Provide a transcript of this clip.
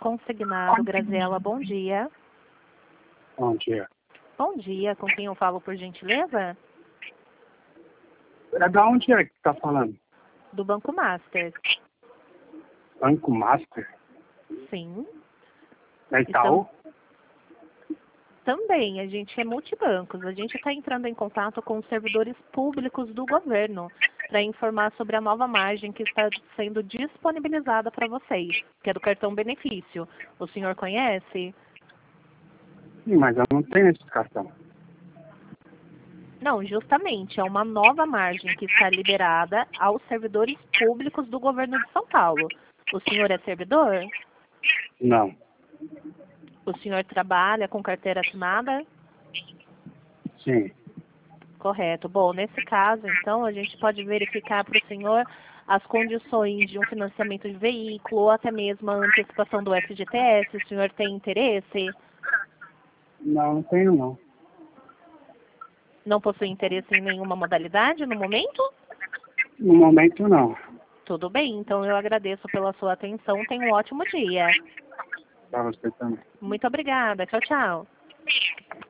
consignado. Graziela, bom dia. Bom dia. Bom dia, com quem eu falo, por gentileza? É da onde é que tá falando? Do Banco Master. Banco Master? Sim. É Itaú? Também, a gente é multibancos. A gente está entrando em contato com os servidores públicos do governo para informar sobre a nova margem que está sendo disponibilizada para vocês, que é do cartão benefício. O senhor conhece? Sim, mas eu não tenho esse cartão. Não, justamente, é uma nova margem que está liberada aos servidores públicos do governo de São Paulo. O senhor é servidor? Não. O senhor trabalha com carteira assinada? Sim. Correto. Bom, nesse caso, então, a gente pode verificar para o senhor as condições de um financiamento de veículo ou até mesmo a antecipação do FGTS. O senhor tem interesse? Não, não tenho não. Não possui interesse em nenhuma modalidade no momento? No momento não. Tudo bem, então eu agradeço pela sua atenção. Tenha um ótimo dia. Pra você também. Muito obrigada. Tchau, tchau.